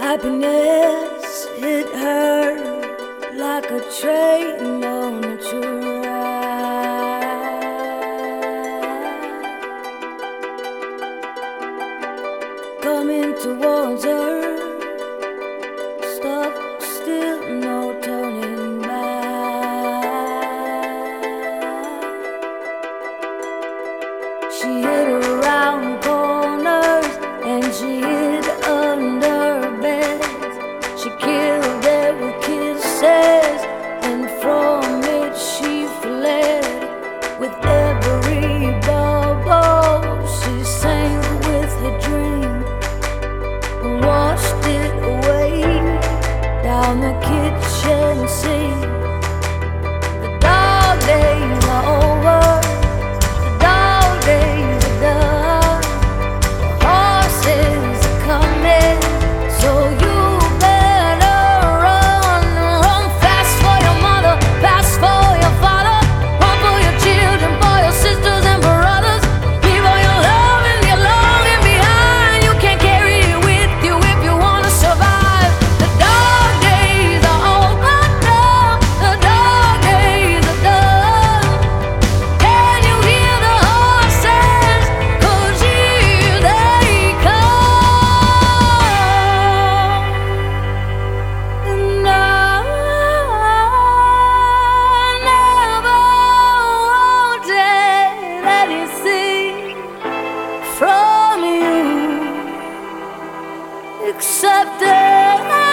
Happiness hit her like a train on a track, coming towards her, stuck still, no turning back. She hid around corners and she hid under beds. She killed it with kisses, and from it she fled. With every bubble she sank with her dream, washed it away down the kitchen sink. The dog days are over, the dog days are done. The horses are coming, so you better run. Run fast for your mother, fast for your father. Run for your children, for your sisters and brothers. Leave all your love and your longing behind. You can't carry it with you if you wanna survive. The dog days are over now, the dog days are done. Can you hear the horses? 'Cause here they come. And I never wanted anything from you except that